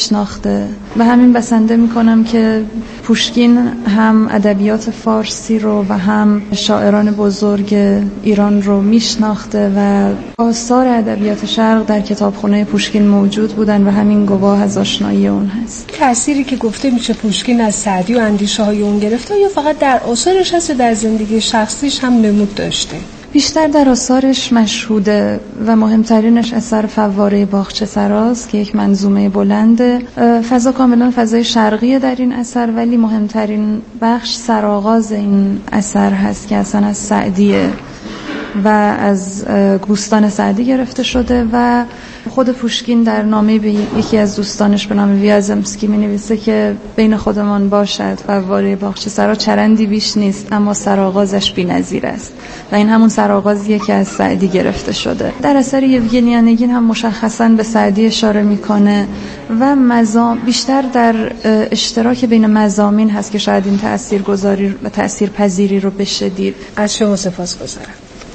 میشناخته. و همین بسنده میکنم که پوشکین هم ادبیات فارسی رو و هم شاعران بزرگ ایران رو میشناخته و آثار ادبیات شرق در کتابخانه پوشکین موجود بودن و همین گواه از آشنایی اون هست. تأثیری که گفته میشه پوشکین از سعدی و اندیشه های اون گرفته یا فقط در آثارش هست و در زندگی شخصیش هم نمود داشته؟ بیشتر در آثارش مشهوده و مهمترینش اثر فواره باغچه سراست که یک منظومه بلنده. فضا کاملا فضای شرقیه در این اثر، ولی مهمترین بخش سرآغاز این اثر هست که اصلا از سعدیه و از گوستان سعدی گرفته شده و خود پوشکین در نامه به یکی از دوستانش به نام ویازمسکی می نویسه که بین خودمان باشد فواره باغچه سرا چرندی بیش نیست اما سرآغازش بی‌نظیر است و این همون سرآغازیه که از سعدی گرفته شده. در اثر یوگنی آنگین هم مشخصاً به سعدی اشاره میکنه و بیشتر در اشتراک بین مضامین هست که شاید این تاثیرگذاری و تاثیرپذیری رو بشه دید. از شما سپاسگزارم.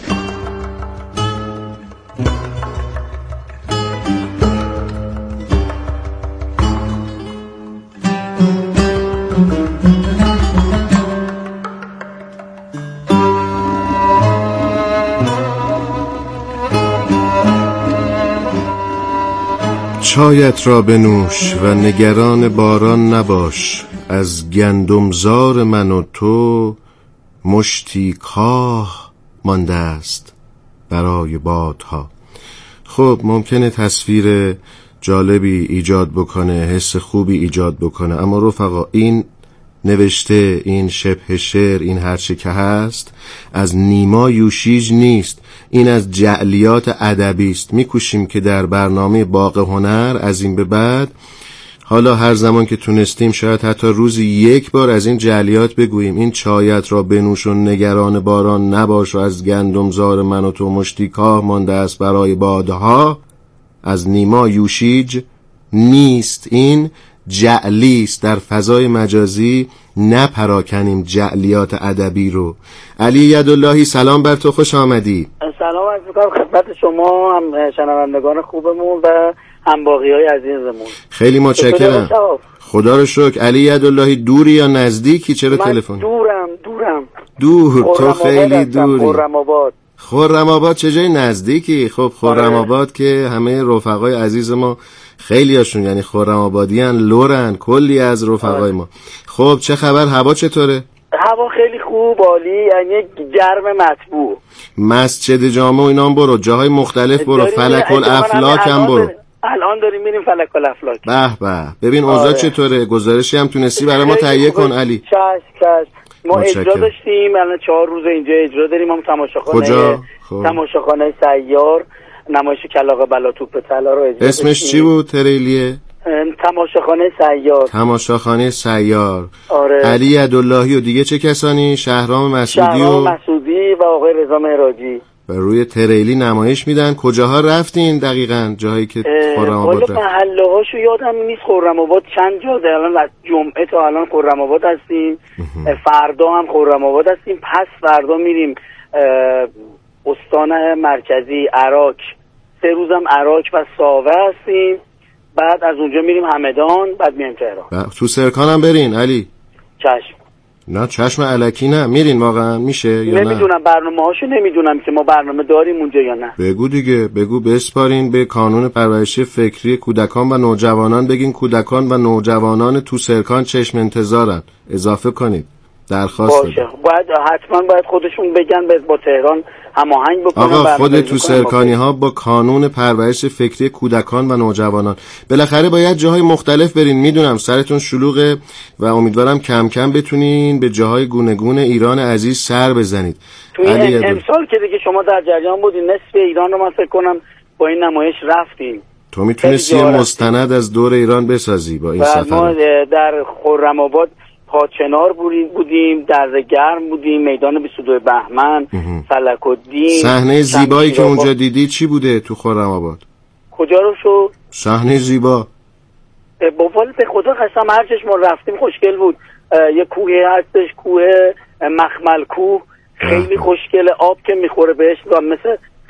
چایت را بنوش و نگران باران نباش، از گندمزار من و تو مشتی کاه مانده است برای بادها. خب ممکنه تصویر جالبی ایجاد بکنه، حس خوبی ایجاد بکنه، اما رفقا این نوشته، این شبه شعر، این هرچه که هست از نیما یوشیج نیست، این از جعلیات ادبی است. میکوشیم که در برنامه باغ هنر از این به بعد، حالا هر زمان که تونستیم، شاید حتی روزی یک بار از این جعلیات بگوییم. این چایت را بنوش و نگران باران نباش و از گندمزار من و تو مشتی کاه مانده است برای بادها، از نیما یوشیج نیست، این جعلی است. در فضای مجازی نپراکنیم جعلیات ادبی رو. علی یداللهی سلام بر تو، خوش آمدی. سلام عرض می‌کنم خدمت شما، هم شنوندگان خوبمون و هم باقیای عزیزمون. خیلی متشکرم. خدا رو شکر. علی یداللهی دوری یا نزدیکی؟ چرا تلفن؟ دور. تو خیلی دوری. خرم آباد چه جای نزدیکی؟ خب خرم آباد که همه رفقای عزیز ما خیلی هاشون یعنی خرم آبادیان، لورن، کلی از رفقای ما. خب چه خبر؟ هوا چطوره؟ هوا خیلی خوب، عالی، یعنی گرم مطبوع. مسجد جامع و اینا هم برو، جاهای مختلف برو، فلک الافلاک هم برو. الان داریم میریم فلک الافلاک. به به. ببین اوضاع چطوره؟ گزارشی هم تونستی برای ما تهیه کن علی. چش. ما اجرا داشتیم، الان 4 روز اینجا اجرا داریم. ما کجا؟ تماشاخانه سیار، نمایش کلاغ بلا توپ طلا رو اجرا. اسمش چی بود تریلیه؟ تماشاخانه سیار. آره. علی یداللهی و دیگه چه کسانی؟ شهرام مسعودی و آقای رضا مهراجی. و روی تریلی نمایش میدن. کجاها رفتین دقیقاً؟ جایی که خرم آباد رفت. محله هاشو یادم نیست. خرم آباد چند جا الان از جمعه تا الان خرم آباد هستیم. فردا هم خرم آباد هستیم. پس فردا میریم استان مرکزی عراق. 3 روزم عراق و ساوه هستیم. بعد از اونجا میریم همدان، بعد میایم تهران. تو سرکان هم برین علی؟ چشم. نه چشم الکی نه، میرین واقعا میشه یا نه؟ نمیدونم برنامه‌هاشو نمیدونم که ما برنامه داریم اونجا یا نه. بگو دیگه، بگو بسپارین به کانون پرورش فکری کودکان و نوجوانان. بگین کودکان و نوجوانان تو سرکان چشم انتظارن. اضافه کنید. درخواست باشه. حتما باید خودشون بگن با تهران هماهنگ بکنن. آقا خود تو سرکانی ها با کانون پرورش فکری کودکان و نوجوانان. بالاخره باید جاهای مختلف برین. میدونم سرتون شلوغه و امیدوارم کم کم بتونین به جاهای گونه گونه ایران عزیز سر بزنید. تو این امسال که دیگه شما در جریان بودین، نصف ایران رو من فکر کنم با این نمایش رفتیم. تو میتونستی یه مستند از دور ایران بسازی با این سفر. ما در خرم آباد پاچنار بودیم، در گرم بودیم، میدان 22 بهمن، فلک الدین. صحنه زیبایی که اونجا دیدی چی بوده تو خرم آباد؟ کجا رو شو؟ صحنه زیبا. بوال به خدا قسم هر جاش ما رفتیم خوشگل بود. یه کوه هستش، کوه مخمل کوه، خیلی خوشگله. آب که میخوره بهش مثل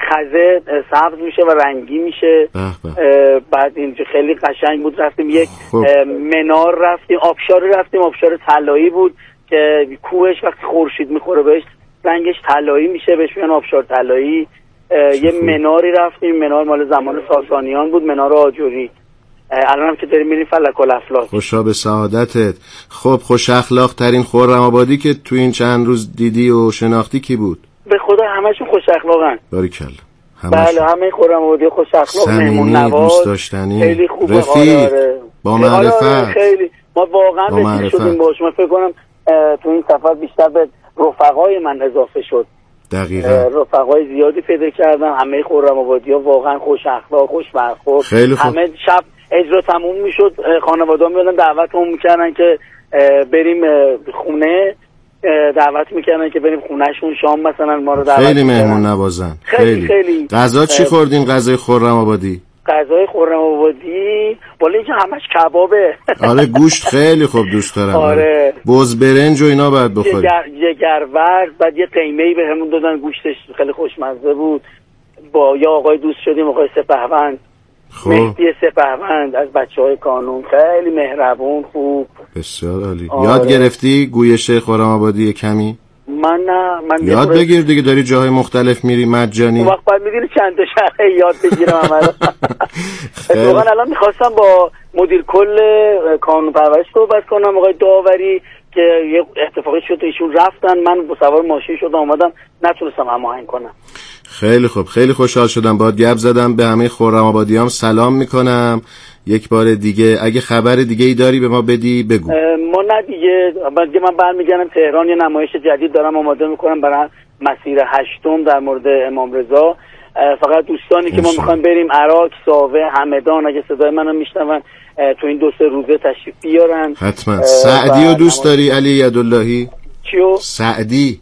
خزه سبز میشه و رنگی میشه. بعد اینجا خیلی قشنگ بود. رفتیم یک منار رفتیم، آبشاری رفتیم، آبشار طلایی بود که کوهش وقتی خورشید میخوره بهش رنگش طلایی میشه، بهش میگن آبشار طلایی. یه مناری رفتیم، منار مال زمان ساسانیان بود، منار آجوری. الان هم که داریم میریم فلک الافلاک. خوشا به سعادتت. خب خوش اخلاق ترین خرم‌آبادی که تو این چند روز دیدی و شناختی کی بود؟ به خدا همشون خوش اخلاقن. باریکلا. بله همه خرم‌آبادی خوش اخلاق، مهمون نواز، دوست داشتنی، خیلی خوبه، رفیق، با معرفت. خیلی ما واقعا رفیق شدیم باش. من فکر کنم تو این سفر بیشتر به رفقای من اضافه شد. دقیقاً. رفقای زیادی پیدا کردم. همه خرم‌آبادی‌ها واقعا خوش اخلاق، خوش برخورد. همه شب اجرا تموم میشد، خانواده‌ها میادن دعوتمون میکردن که بریم خونه، دعوت میکردن که بریم خونهشون شام مثلا ما رو دعوت خیلی مهمون نوازن. خیلی. غذا چی خوردیم؟ غذای خرم‌آبادی. غذای خرم‌آبادی بالا اینجا همش کبابه. آره گوشت خیلی خوب دوست دارم. آره بز برنج و اینا باید بخوریم. جگرورز، بعد یه قیمه‌ای بهمون دادن، گوشتش خیلی خوشمزه بود. با یا آقای دوست شدیم، آقای سپهوند، مهدی سپهوند از بچه‌های کانون، خیلی مهربون، خوب. بسیار عالی. یاد گرفتی گویش خرم‌آبادی کمی؟ من یاد بگیر دیگه، داری جاهای مختلف میری مجانی. اون وقت بعد میدونی چند تا شهر یاد بگیرم عملا. اتفاقا الان میخواستم با مدیر کل کانون پرورش صحبت کنم، آقای داوری، که یه اتفاقی شد ایشون رفتن، من با سوار ماشین شدم اومدم نتونستم هماهنگ کنم. خیلی خوب، خیلی خوشحال شدم باهات گپ زدم. به همه خرم‌آبادیام سلام میکنم. یک بار دیگه اگه خبر دیگه ای داری به ما بدی بگو. ما نه دیگه من برمیگردم تهران، یه نمایش جدید دارم آماده میکنم برای مسیر 8 در مورد امام رضا. فقط دوستانی که ما میخوایم بریم عراق، ساوه، همدان، اگه صدای منو میشنون تو این 2-3 روزه تشریف بیارن. حتما. سعدی رو دوست داری علی یداللهی؟ چیو؟ سعدی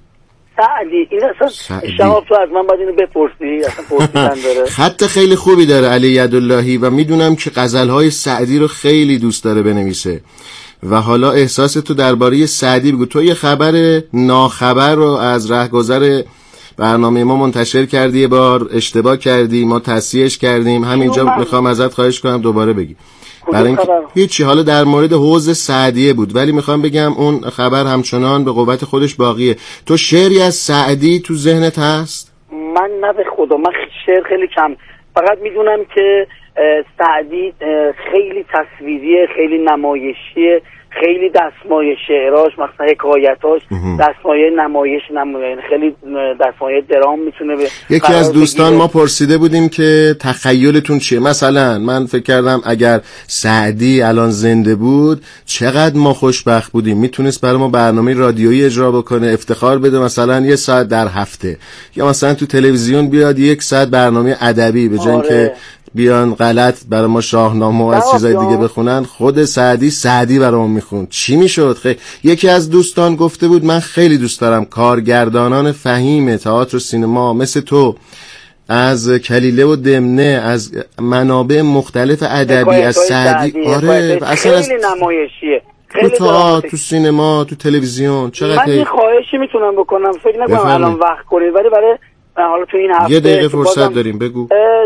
این اصلا شهاب تو از من باید اینو بپرسی، اصلا پرسیدن داره. خط خیلی خوبی داره علی یداللهی و میدونم که غزلهای سعدی رو خیلی دوست داره بنویسه. و حالا احساس تو درباره سعدی بگو. تو یه خبر ناخبر رو از رهگذر برنامه ما منتشر کردی، یه بار اشتباه کردی، ما تصحیحش کردیم. همینجا میخوام ازت خواهش کنم دوباره بگی. برای اینکه هیچی، حالا در مورد حوض سعدیه بود ولی میخوام بگم اون خبر همچنان به قوت خودش باقیه. تو شعری از سعدی تو ذهنت هست؟ من نه به خدا، من شعر خیلی کم، فقط میدونم که سعدی خیلی تصویریه، خیلی نمایشیه، خیلی دستمایه شعراش، مثلا حکایتاش دستمایه نمایش خیلی دستمایه درام میتونه یکی از دوستان ما پرسیده بودیم که تخیلتون چیه. مثلا من فکر کردم اگر سعدی الان زنده بود چقدر ما خوشبخت بودیم، میتونست برای ما برنامه رادیویی اجرا بکنه، افتخار بده، مثلا 1 ساعت در هفته، یا مثلا تو تلویزیون بیاد 1 ساعت برنامه ادبی، به جای اینکه بیان غلط برای ما شاهنامه و از چیزای دیگه بخونن، خود سعدی برامون میخون. چی میشد؟ یکی از دوستان گفته بود من خیلی دوست دارم کارگردانان فهیم تئاتر و سینما مثل تو از کلیله و دمنه، از منابع مختلف ادبی، از سعدی. آره اصلا خیلی نمایشیه، تو تئاتر، تو سینما، تو تلویزیون. چقدر من یه خواهشی میتونم بکنم، فکر نکنم الان وقت کنید ولی برای حالا تو این هفته 1 دقیقه فرصت داریم. بگو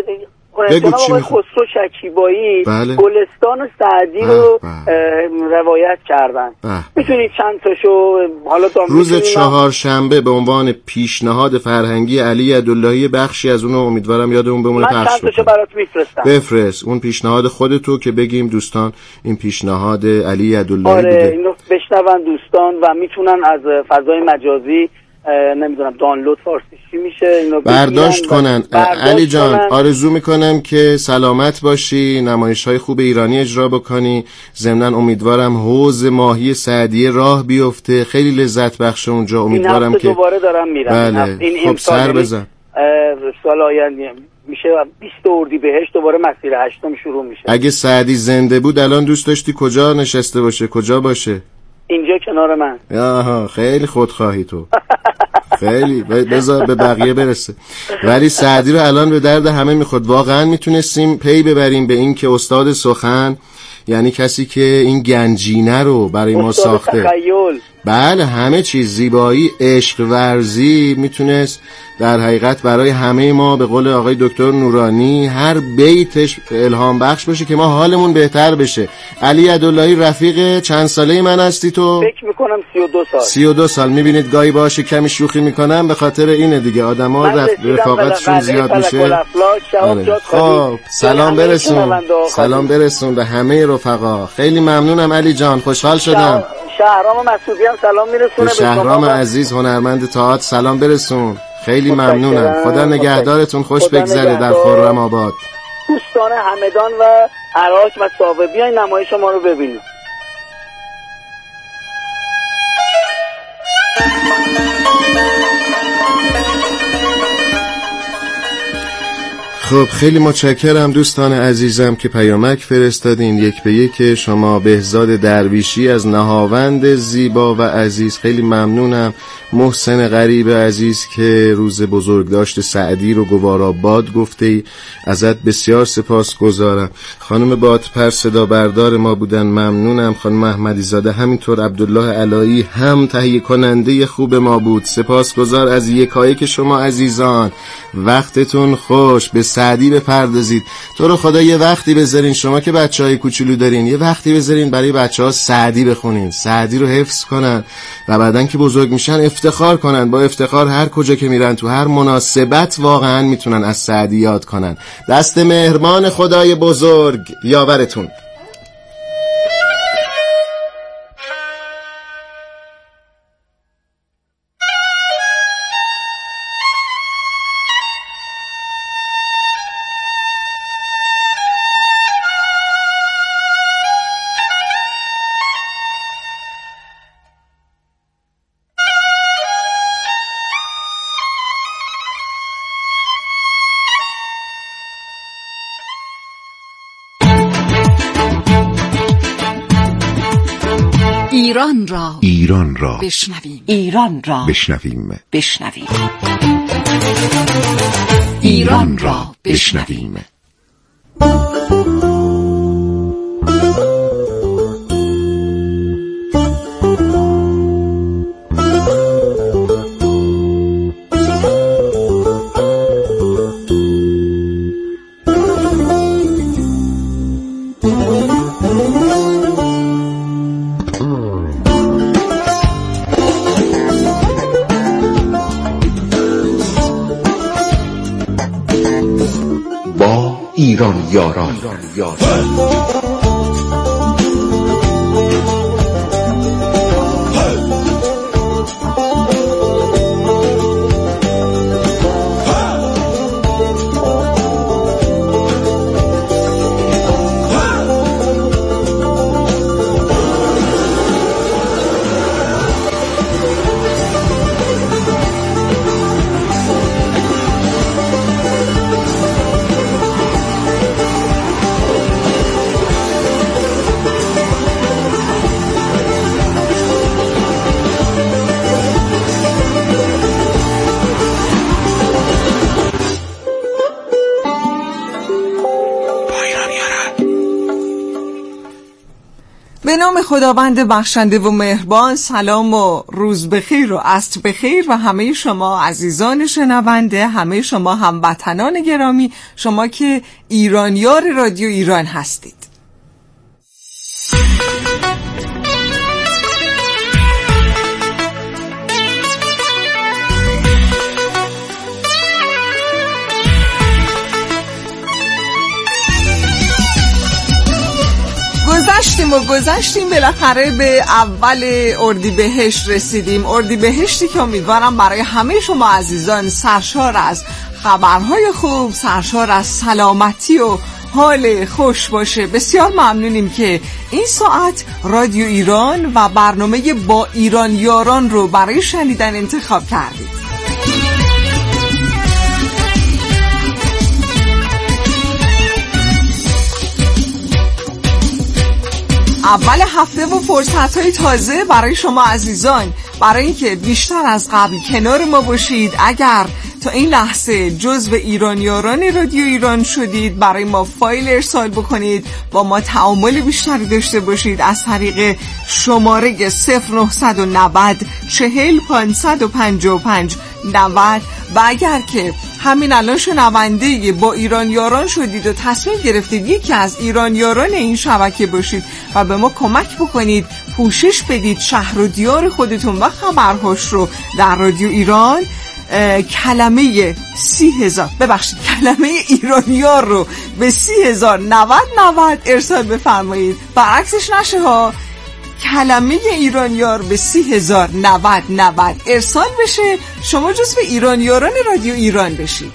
چی میخوای؟ خسرو شکیبایی گلستان سعدی رو روایت کردن. میتونید چند تاشو حالا روز 4شنبه به عنوان پیشنهاد فرهنگی علی یداللهی بخشی از اونو امیدوارم یادمون بمونه پخش چند تاشو برات میفرستم. بفرست اون پیشنهاد خودتو که بگیم دوستان این پیشنهاد علی یداللهی بوده. آره اینو بشنون دوستان و میتونن از فضای مجازی نمیدونم دانلود فارسی چی میشه اینو برداشت کنن. علی جان آرزو میکنم که سلامت باشی، نمایش‌های خوب ایرانی اجرا بکنی. ضمناً امیدوارم حوض ماهی سعدی راه بیفته، خیلی لذت بخش اونجا. امیدوارم که دوباره دارم میرم. بله. این خب سر بزن. سال آینده میشه 20 اردیبهشت دوباره مسیر 8 شروع میشه. اگه سعدی زنده بود الان دوست داشتی کجا نشسته باشه؟ کجا باشه؟ اینجا کنار من. آها خیلی خودخواهی تو. خیلی بذار به بقیه برسه. ولی سعدی رو الان به درد همه میخورد. واقعا میتونستیم پی ببریم به این که استاد سخن، یعنی کسی که این گنجینه رو برای ما ساخته، بله همه چیز، زیبایی، عشق ورزی میتونست در حقیقت برای همه ما به قول آقای دکتر نورانی هر بیتش الهام بخش باشه که ما حالمون بهتر بشه. علی عدولایی رفیق چند ساله من هستی تو؟ فکر میکنم 32 سال. 32 سال. میبینید گاهی باشه کمی شوخی میکنم به خاطر اینه دیگه، آدما رفاقتشون زیاد میشه. خب سلام برسون به همه رفقا. خیلی ممنونم علی جان، خوشحال شدم. شهرام مسعودی هم سلام میرسونه به شهرام عزیز هنرمند تئاتر سلام برسون. خیلی ممنونم. خدا نگهدارتون، خوش بگذره در خرم آباد. دوستان همدان و عراق و ساوه بیاین نمایش ما رو ببینید. خب خیلی متشکرم دوستان عزیزم که پیامک فرستادین. یک به یک شما بهزاد درویشی از نهاوند زیبا و عزیز، خیلی ممنونم. محسن غریب عزیز که روز بزرگداشت سعدی رو گواراباد گفته ای، ازت بسیار سپاسگزارم. خانم بادپر صدا بردار ما بودن، ممنونم. خانم احمدی زاده همینطور. عبدالله علایی هم تهیه کننده خوب ما بود، سپاسگزار از یکایک شما عزیزان. وقتتون خوش، به سعدی بپردازید. تو رو خدا یه وقتی بذارین، شما که بچهای کوچولو دارین یه وقتی بذارین برای بچه‌ها سعدی بخونین، سعدی رو حفظ کنن و بعدن که بزرگ میشن افتخار کنن. با افتخار هر کجا که میرن تو هر مناسبت واقعا میتونن از سعدی یاد کنن. دست مهربان خدای بزرگ یاورتون. ایران را بشنویم. ایران را بشنویم. ایران را بشنویم. ایران یاران. به نام خداوند بخشنده و مهربان، سلام و روز بخیر و عصر بخیر و همه شما عزیزان شنونده، همه شما هموطنان گرامی، شما که ایرانیار رادیو ایران هستید. گذشتیم بالاخره به اول اردیبهشت رسیدیم. اردیبهشتی که امیدوارم برای همه شما عزیزان سرشار از خبرهای خوب، سرشار از سلامتی و حال خوش باشه. بسیار ممنونیم که این ساعت رادیو ایران و برنامه با ایران یاران رو برای شنیدن انتخاب کردید. اول هفته و فرصت‌های تازه برای شما عزیزان، برای اینکه بیشتر از قبل کنار ما باشید. اگر تا این لحظه جزو ایرانیاران رادیو ایران شدید، برای ما فایل ارسال بکنید، با ما تعامل بیشتری داشته باشید از طریق شماره 0990 40 555 90. و اگر که همین الان شنونده با ایرانیاران شدید و تصمیم گرفتید یکی از ایرانیاران این شبکه باشید و به ما کمک بکنید، پوشش بدید شهر و دیار خودتون و خبرهاش رو در رادیو ایران، کلمه ایرانیار رو به 30,090 ارسال بفرمایید. برعکسش نشه ها، کلمه ایرانیار به 30,090 ارسال بشه، شما جزو ایرانیاران رادیو ایران بشید.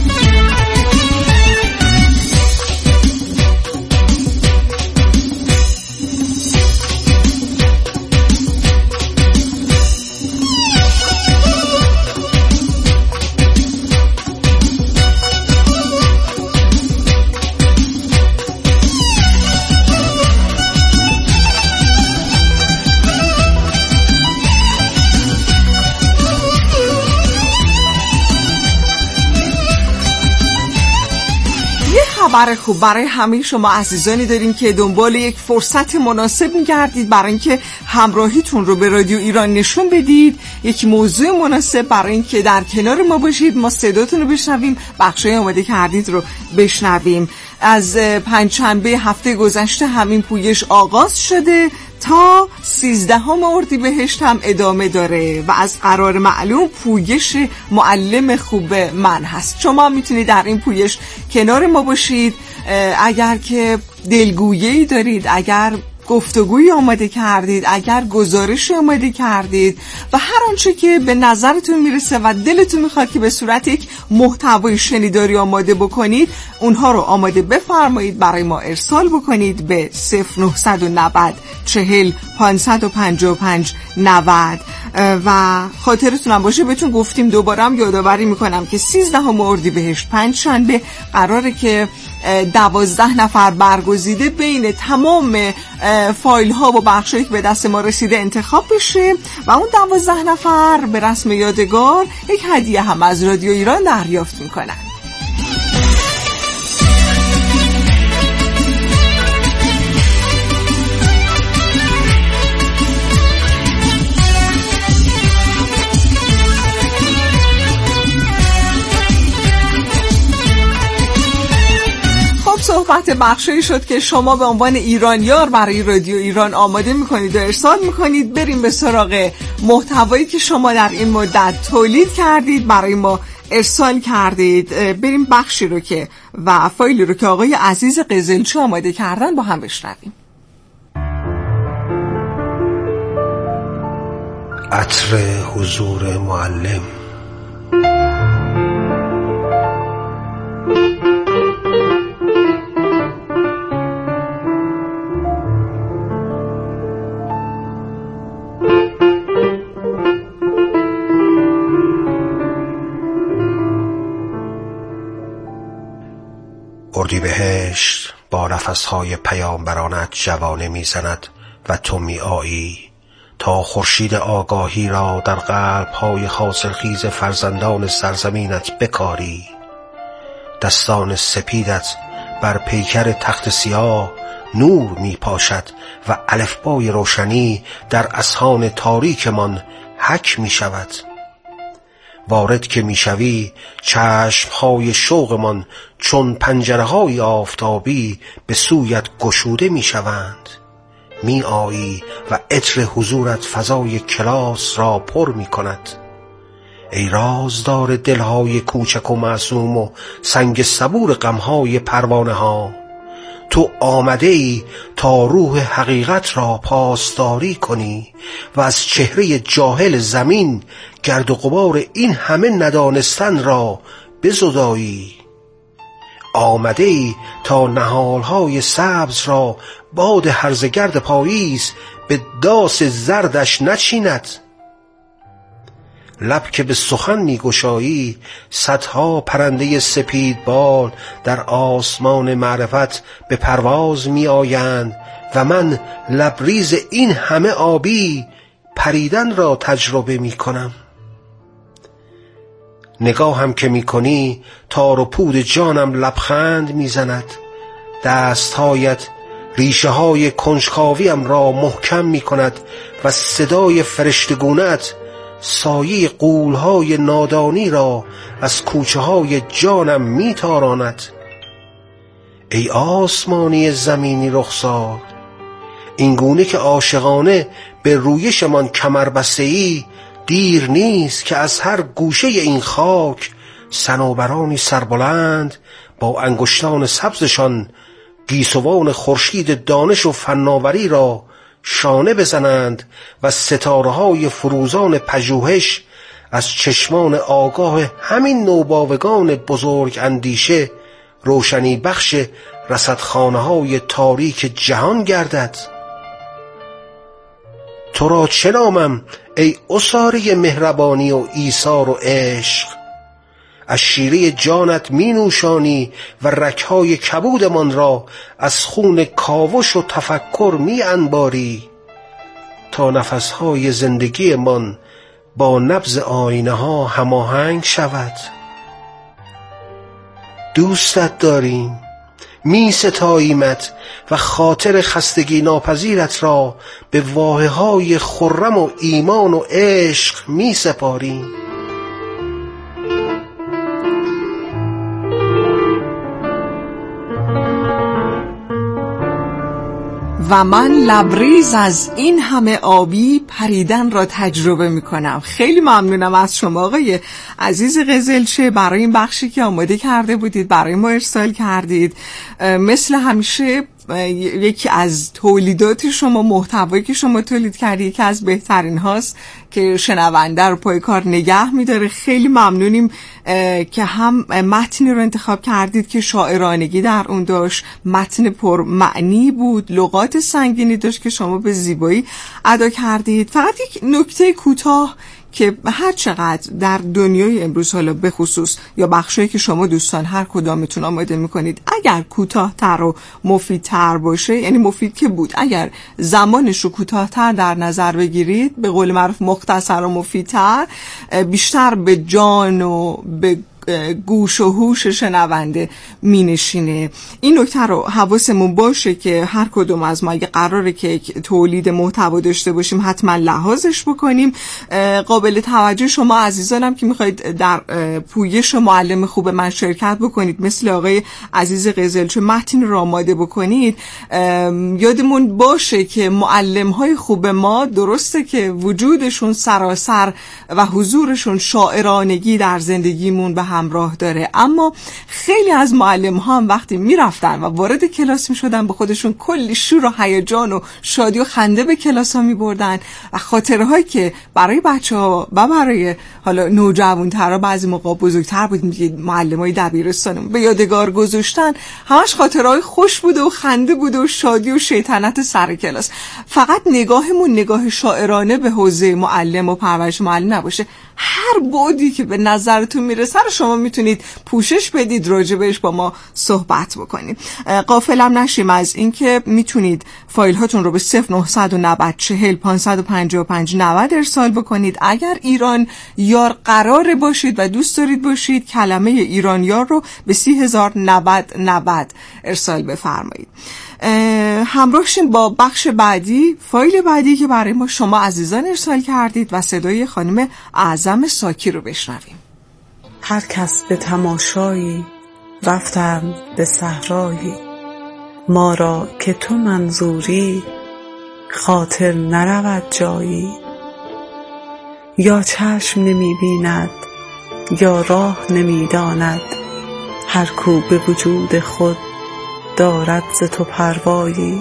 خبر خوب برای همه شما عزیزانی داریم که دنبال یک فرصت مناسب می‌گردید برای اینکه همراهیتون رو به رادیو ایران نشون بدید، یک موضوع مناسب برای اینکه در کنار ما باشید، ما صداتون رو بشنویم، بخشای آماده کردید رو بشنویم. از پنجشنبه هفته گذشته همین پویش آغاز شده تا 13 اردیبهشت هم ادامه داره و از قرار معلوم پویش معلم خوب من هست. شما میتونید در این پویش کنار ما باشید. اگر که دلگویی دارید، اگر گفتگوی آماده کردید، اگر گزارش آماده کردید و هر آنچه که به نظرتون میرسه و دلتون میخواد که به صورت یک محتوای شنیداری آماده بکنید، اونها رو آماده بفرمایید، برای ما ارسال بکنید به 0990 40 555 90. و خاطرتون هم باشه بهتون گفتیم، دوباره هم یادآوری میکنم که 13 اردیبهشت پنجشنبه قراره که 12 نفر برگزیده بین تمام فایل ها و بخشایی که به دست ما رسیده انتخاب بشه و اون 12 نفر به رسم یادگار یک هدیه هم از رادیو ایران دریافت میکنن. صحبت بخشی شد که شما به عنوان ایرانیار برای رادیو ایران آماده میکنید و ارسال میکنید. بریم به سراغ محتوایی که شما در این مدت تولید کردید، برای ما ارسال کردید. بریم بخشی رو که و فایلی رو که آقای عزیز قزلچی آماده کردن با هم بشنویم. عطر حضور معلم. اردیبهشت با نفسهای پیامبرانت جوانه میزند و تو میآیی تا خورشید آگاهی را در قلب‌های حاصلخیز فرزندان سرزمینت بکاری. دستان سپیدت بر پیکر تخت سیاه نور میپاشد و الفبای روشنی در اذهان تاریکمان حک میشود. وارد که میشوی چشمهای شوقمان چون پنجره‌های آفتابی به سویت گشوده میشوند. می آیی و عطر حضورت فضای کلاس را پر می کند. ای رازدار دلهای کوچک و معصوم و سنگ صبور غمهای پروانه ها، تو آمده ای تا روح حقیقت را پاسداری کنی و از چهره جاهل زمین گرد و غبار این همه ندانستن را بزدایی. آمده ای تا نهالهای سبز را باد هرزگرد پاییز به داس زردش نچیند. لب که به سخن می گشایی صدها پرنده سپید بال در آسمان معرفت به پرواز می آیند و من لبریز این همه آبی پریدن را تجربه می کنم. نگاهم که میکنی تار و پود جانم لبخند میزند. دستهایت ریشه های کنجکاویم را محکم میکند و صدای فرشتگونت سایه غولهای نادانی را از کوچه های جانم میتاراند. ای آسمانی زمینی رخسار، این گونه که عاشقانه به رویشمان کمر بسته‌ای، دیر نیست که از هر گوشه این خاک صنوبرانی سربلند با انگشتان سبزشان گیسوان خورشید دانش و فناوری را شانه بزنند و ستاره‌های فروزان پژوهش از چشمان آگاه همین نوباوگان بزرگ اندیشه روشنی بخش رصدخانه‌های تاریک جهان گردد. تو را چه نامم ای اساره مهربانی و ایثار و عشق؟ از شیره جانت می نوشانی و رگ‌های کبودمان را از خون کاوش و تفکر می انباری تا نفس‌های زندگیمان با نبض آینه ها هماهنگ شود. دوستت داریم، می ستاییمت و خاطر خستگی ناپذیرت را به واحه‌های خرم و ایمان و عشق می سپاریم. و من لبریز از این همه آبی پریدن را تجربه می کنم. خیلی ممنونم از شما آقای عزیز قزلچه برای این بخشی که آماده کرده بودید، برای ما ارسال کردید. مثل همیشه یکی از تولیدات شما، محتوایی که شما تولید کردید یکی از بهترین هاست که شنونده رو پای کار نگه میداره. خیلی ممنونیم که هم متنی رو انتخاب کردید که شاعرانگی در اون داشت، متن پر معنی بود، لغات سنگینی داشت که شما به زیبایی ادا کردید. فقط یک نکته کوتاه که هر چقدر در دنیای امروز حالا به خصوص یا بخشایی که شما دوستان هر کدامتون آماده میکنید اگر کوتاه‌تر و مفیدتر باشه، یعنی مفید که بود، اگر زمانش رو کوتاه‌تر در نظر بگیرید، به قول معروف مختصر و مفیدتر، بیشتر به جان و به گوش و هوش شنونده می نشینه. این نکته رو حواسمون باشه که هر کدوم از ما اگه قراره که تولید محتوا داشته باشیم حتما لحاظش بکنیم. قابل توجه شما عزیزانم که میخواید در پویش معلم خوب من شرکت بکنید، مثل آقای عزیز قزلچه متن رو آماده بکنید، یادمون باشه که معلم‌های خوب ما درسته که وجودشون سراسر و حضورشون شاعرانگی در زندگیمون به همراه داره، اما خیلی از معلم ها هم وقتی میرفتن و وارد کلاس میشدن به خودشون کلی شور و هیجان و شادی و خنده به کلاس ها میبردن و خاطره هایی که برای بچه ها و برای حالا نوجوان ترها بعضی موقع بزرگتر بود میگه معلم های دبیرستان به یادگار گذاشتن، همش خاطره های خوش بوده و خنده بوده و شادی و شیطنت سر کلاس. فقط نگاهمون نگاه شاعرانه به حوزه معلم و پرورش معلم نباشه، هر بعدی که به نظرتون میرسه رو شما میتونید پوشش بدید، راجبش با ما صحبت بکنید. غافلم نشیم از اینکه میتونید فایل هاتون رو به 0990 40 555 90 ارسال بکنید. اگر ایران یار قرار باشید و دوست دارید باشید، کلمه ایران یار رو به 30,090 ارسال بفرمایید. همراه شیم با بخش بعدی، فایل بعدی که برای ما شما عزیزان ارسال کردید و صدای خانم اعظم ساکی رو بشنویم. هر کس به تماشایی رفتند به صحرایی، ما را که تو منظوری خاطر نرود جایی. یا چشم نمی بیند یا راه نمی داند، هر کو به وجود خود دارد ز تو پروایی.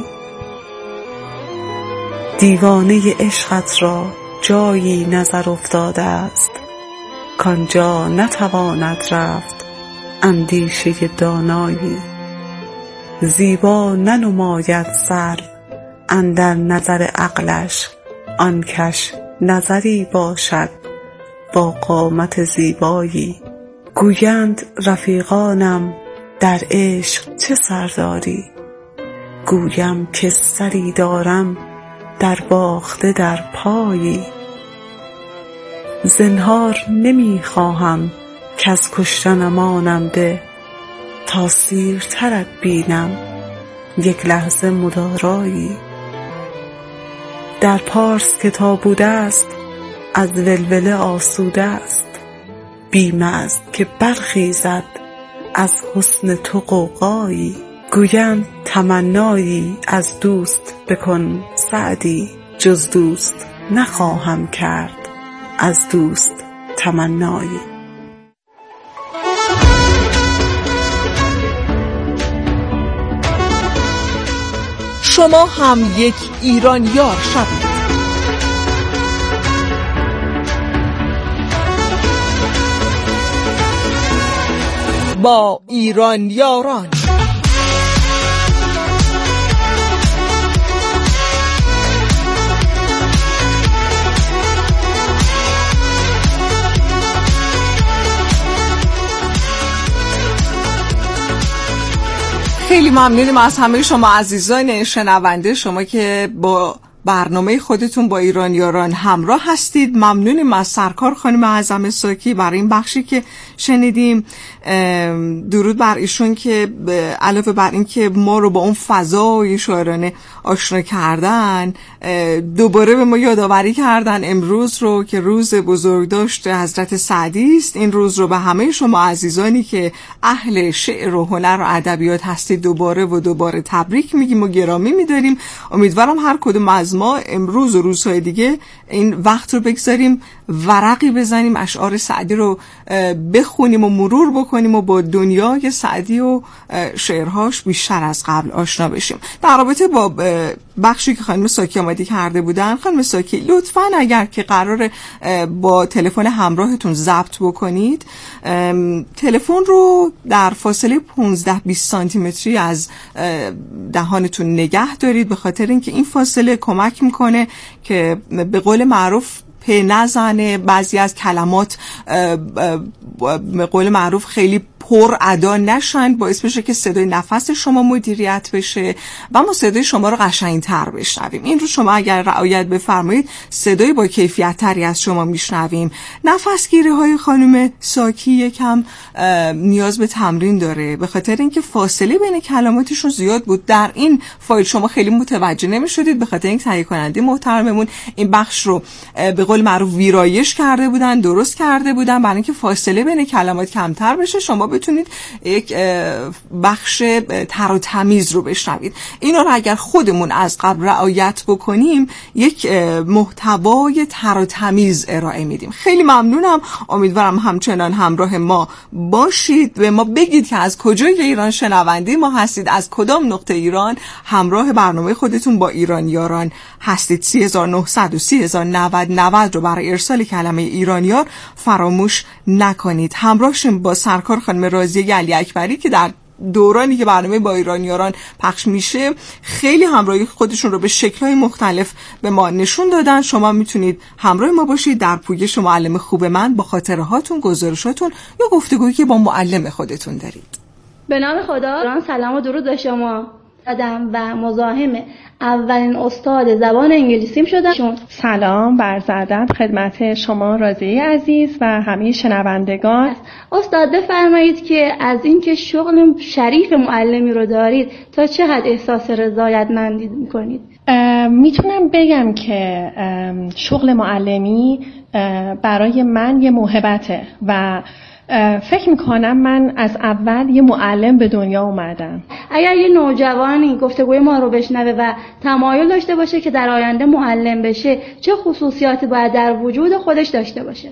دیوانه عشقت را جایی نظر افتاده است، کانجا نتواند رفت اندیشه دانایی. زیبا ننماید سر اندر نظر عقلش، آن کش نظری باشد با قامت زیبایی. گویند رفیقانم در عشق چه سر داری، گویم که سری دارم در باخته در پایی. زنهار نمی خواهم که از کشتن مانم ده تا سیرترت بینم یک لحظه مدارایی. در پارس که تا بوده است از ولوله آسوده است، بیم است که برخیزد از حسن تو غوغایی. گویم تمنایی از دوست بکن سعدی، جز دوست نخواهم کرد از دوست تمنایی. شما هم یک ایرانیار شوید. با ایرانیاران خیلی ممنونیم از همه شما عزیزان شنونده، شما که با برنامه خودتون با ایرانیاران همراه هستید. ممنونیم از سرکار خانم اعظم ساکی برای این بخشی که شنیدیم. درود بر ایشون که علاوه بر این که ما رو با اون فضای شاعرانه آشنا کردن، دوباره به ما یادآوری کردن امروز رو که روز بزرگداشت حضرت سعدی است. این روز رو به همه شما عزیزانی که اهل شعر و هنر و ادبیات هستید دوباره و دوباره تبریک میگیم و گرامی میداریم. امیدوارم هر کدوم از ما امروز و روزهای دیگه این وقت رو بگذاریم ورقی بزنیم، اشعار سعدی رو بخونیم و مرور بکنیم و با دنیای سعدی و شعرهاش بیشتر از قبل آشنا بشیم. در رابطه با بخشی که خانم ساکی آماده کرده بودن، خانم ساکی لطفاً اگر که قراره با تلفن همراهتون ضبط بکنید، تلفن رو در فاصله 15-20 سانتی متری از دهانتون نگه دارید، به خاطر اینکه این فاصله کمک میکنه که به قول معروف پی نزنه، بعضی از کلمات به قول معروف خیلی پر ادا نشن، باعث بشه که صدای نفس شما مدیریت بشه و ما صدای شما رو قشنگ‌تر بشنویم. این رو شما اگر رعایت بفرمایید صدای با کیفیت تری از شما میشنویم. نفسگیری های خانم ساکی یکم نیاز به تمرین داره، به خاطر اینکه فاصله بین کلماتشون زیاد بود. در این فایل شما خیلی متوجه نمی‌شدید، به خاطر اینکه تهیه کننده محترممون این بخش رو به قول معروف ویرایش کرده بودن، درست کرده بودن برای اینکه فاصله بین کلمات کمتر بشه، شما بتونید یک بخش تر و تمیز رو بشنوید. اینا رو اگر خودمون از قبل رعایت بکنیم یک محتوای تر و تمیز ارائه میدیم. خیلی ممنونم، امیدوارم همچنان همراه ما باشید. به ما بگید که از کجای ایران شنونده ما هستید، از کدام نقطه ایران همراه برنامه خودتون با ایرانیاران هستید. 3900 و 3090 رو برای ارسال کلمه ایرانیار فراموش نکنید. همراهشون با سرکار خانم راضیه علی اکبری که در دورانی که برنامه با ایرانیاران پخش میشه خیلی همراهی خودشون رو به شکل‌های مختلف به ما نشون دادن. شما میتونید همراه ما باشید در پویش معلم خوب من با خاطره هاتون، گزارشاتون یا گفتگویی که با معلم خودتون دارید. به نام خدا، سلام و درود به شما. آدم و مزاحم اولین استاد زبان انگلیسیم شدم. سلام عرض ادب خدمت شما راضیه عزیز و همه شنوندگان. استاد بفرمایید که از اینکه شغل شریف معلمی رو دارید تا چه حد احساس رضایتمندی می‌کنید؟ میتونم بگم که شغل معلمی برای من یه موهبته و فکر میکنم من از اول یه معلم به دنیا اومدم. اگر یه نوجوانی گفتگوی ما رو بشنوه و تمایل داشته باشه که در آینده معلم بشه، چه خصوصیاتی باید در وجود خودش داشته باشه؟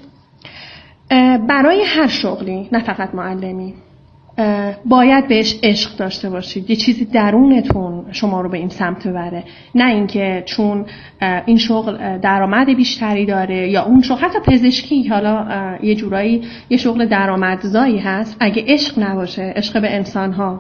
برای هر شغلی، نه فقط معلمی، باید بهش عشق داشته باشید. یه چیزی درونتون شما رو به این سمت ببره، نه اینکه چون این شغل درآمد بیشتری داره یا اون شغل، حتی پزشکی حالا یه جورایی یه شغل درآمدزایی هست، اگه عشق نباشه، عشق به انسان‌ها،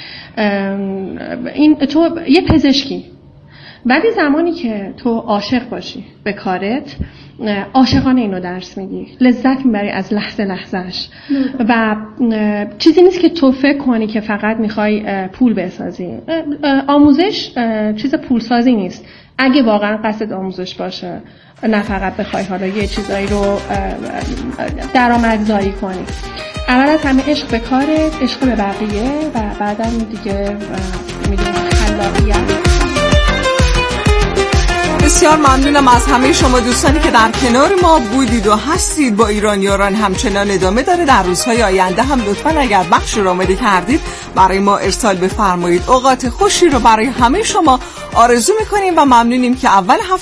این تو یه پزشکی، ولی زمانی که تو عاشق باشی به کارت، عاشقانه اینو درس میدی، لذت میبری از لحظه لحظهش و چیزی نیست که تو فکر کنی که فقط میخوای پول بسازی. آموزش چیز پولسازی نیست، اگه واقعا قصد آموزش باشه، نه فقط بخوای حالا یه چیزایی رو درآمدزایی کنی. اول از همه عشق به کارت، عشق به بقیه و بعدم دیگه میدونی خلاقیت. بسیار ممنونم از همه شما دوستانی که در کنار ما بودید و هستید. با ایران یاران همچنان ادامه داره. در روزهای آینده هم لطفاً اگر بخش رو آماده کردید برای ما ارسال بفرمایید. اوقات خوشی رو برای همه شما آرزو میکنیم و ممنونیم که اول هفته